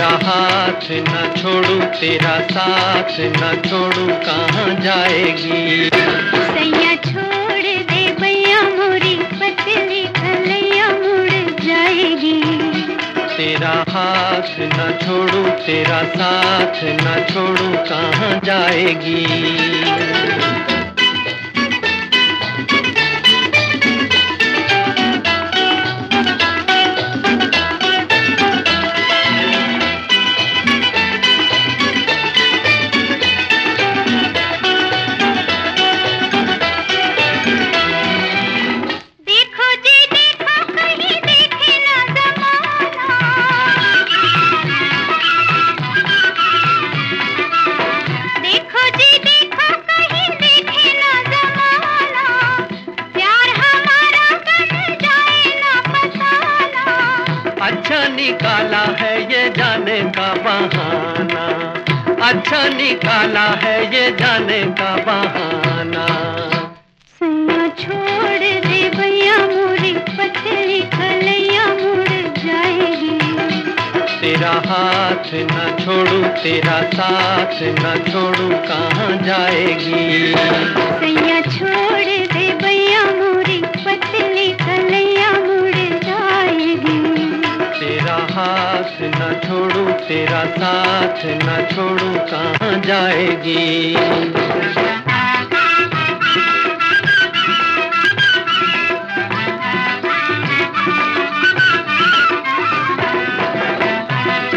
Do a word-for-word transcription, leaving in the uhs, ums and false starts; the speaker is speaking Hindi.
तेरा हाथ न छोड़ू, तेरा साथ न छोड़ू, कहाँ जाएगी। सैया छोड़ दे भैया मोरी पतली कलैया मुड़ जाएगी। तेरा हाथ न छोड़ू, तेरा साथ न छोड़ू, कहाँ जाएगी। अच्छा निकाला है ये जाने का बहाना, अच्छा निकाला है ये जाने का बहाना। सैया छोड़ दे भैया मोरी पतली कलैया मुड़ जाएगी। तेरा हाथ न छोड़ू, तेरा साथ न छोड़ू, कहाँ जाएगी। सैया छोड़ दे भैया मोरी पतली कलैया मुड़ जाएगी। तेरा हाथ न छोड़ू, तेरा साथ न छोड़ू, कहाँ जाएगी।